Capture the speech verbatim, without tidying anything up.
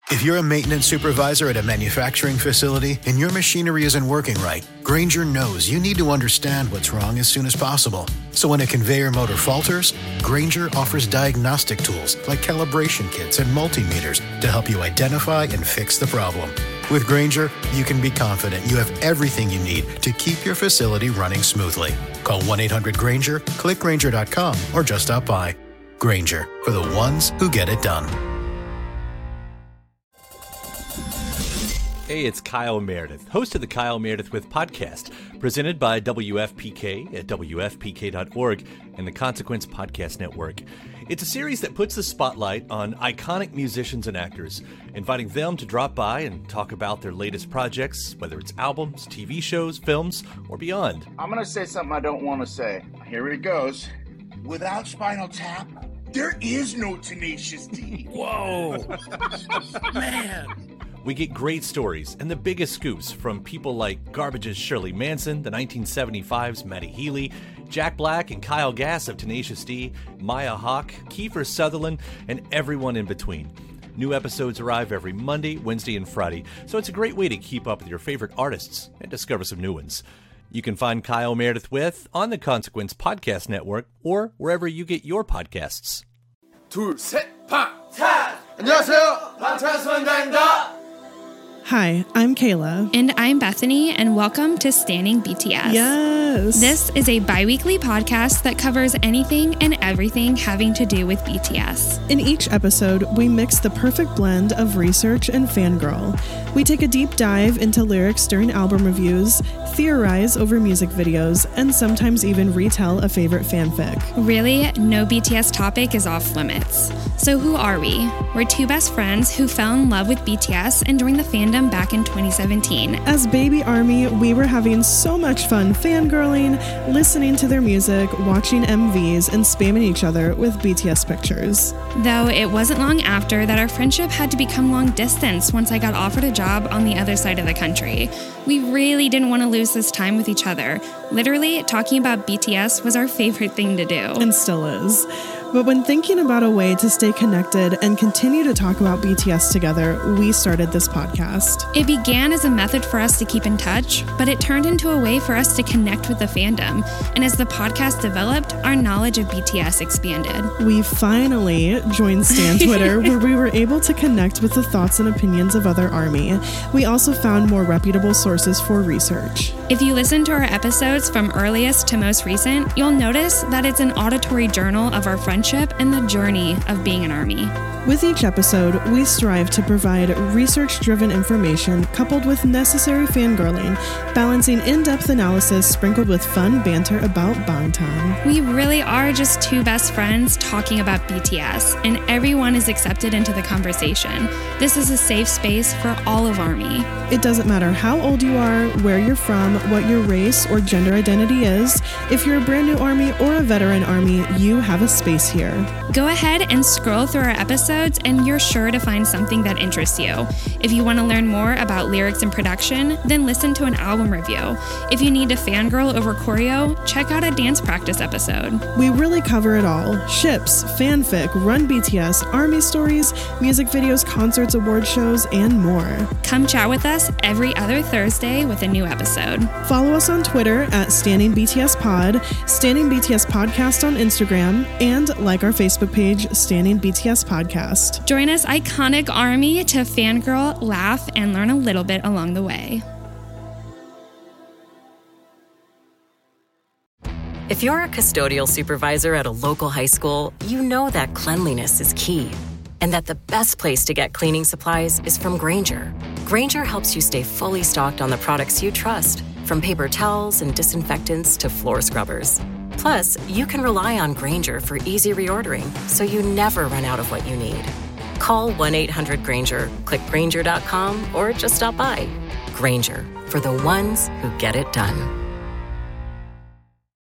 If you're a maintenance supervisor at a manufacturing facility and your machinery isn't working right, Grainger knows you need to understand what's wrong as soon as possible. So when a conveyor motor falters, Grainger offers diagnostic tools like calibration kits and multimeters to help you identify and fix the problem. With Grainger, you can be confident you have everything you need to keep your facility running smoothly. Call one eight hundred Grainger, click Grainger dot com, or just stop by. Grainger, for the ones who get it done. Hey, it's Kyle Meredith, host of the Kyle Meredith With podcast, presented by W F P K at W F P K dot org and the Consequence Podcast Network. It's a series that puts the spotlight on iconic musicians and actors, inviting them to drop by and talk about their latest projects, whether it's albums, T V shows, films, or beyond. I'm going to say something I don't want to say. Here it goes. Without Spinal Tap, there is no Tenacious D. Whoa! Man! We get great stories and the biggest scoops from people like Garbage's Shirley Manson, the nineteen seventy-five's Matty Healy, Jack Black and Kyle Gass of Tenacious D, Maya Hawke, Kiefer Sutherland, and everyone in between. New episodes arrive every Monday, Wednesday, and Friday, so it's a great way to keep up with your favorite artists and discover some new ones. You can find Kyle Meredith With on the Consequence Podcast Network or wherever you get your podcasts. 둘, 셋, 방, 타! 안녕하세요, 방탄소년단입니다. Hi, I'm Kayla. And I'm Bethany, and welcome to Standing B T S. Yes! This is a bi-weekly podcast that covers anything and everything having to do with B T S. In each episode, we mix the perfect blend of research and fangirl. We take a deep dive into lyrics during album reviews, theorize over music videos, and sometimes even retell a favorite fanfic. Really, no B T S topic is off limits. So who are we? We're two best friends who fell in love with B T S and joined the fandom back in twenty seventeen. As Baby Army, we were having so much fun fangirling, listening to their music, watching M Vs, and spamming each other with B T S pictures. Though it wasn't long after that our friendship had to become long distance once I got offered a job on the other side of the country. We really didn't want to lose this time with each other. Literally, talking about B T S was our favorite thing to do. And still is. But when thinking about a way to stay connected and continue to talk about B T S together, we started this podcast. It began as a method for us to keep in touch, but it turned into a way for us to connect with the fandom. And as the podcast developed, our knowledge of B T S expanded. We finally joined Stan Twitter, where we were able to connect with the thoughts and opinions of other ARMY. We also found more reputable sources for research. If you listen to our episodes from earliest to most recent, you'll notice that it's an auditory journal of our friendship and the journey of being an ARMY. With each episode, we strive to provide research-driven information coupled with necessary fangirling, balancing in-depth analysis sprinkled with fun banter about Bangtan. We really are just two best friends talking about B T S, and everyone is accepted into the conversation. This is a safe space for all of ARMY. It doesn't matter how old you are, where you're from, what your race or gender identity is. If you're a brand new ARMY or a veteran ARMY, you have a space here. Go ahead and scroll through our episodes and you're sure to find something that interests you. If you want to learn more about lyrics and production, then listen to an album review. If you need to fangirl over choreo, check out a dance practice episode. We really cover it all. Ships, fanfic, Run B T S, ARMY stories, music videos, concerts, award shows, and more. Come chat with us every other Thursday with a new episode. Follow us on Twitter at Standing B T S Pod, Standing B T S Podcast on Instagram, and like our Facebook page, Standing B T S Podcast. Join us iconic ARMY to fangirl, laugh, and learn a little bit along the way. If you're a custodial supervisor at a local high school, you know that cleanliness is key, and that the best place to get cleaning supplies is from Grainger. Grainger helps you stay fully stocked on the products you trust, from paper towels and disinfectants to floor scrubbers. Plus, you can rely on Grainger for easy reordering, so you never run out of what you need. Call one eight hundred Grainger, click Grainger dot com, or just stop by. Grainger, for the ones who get it done.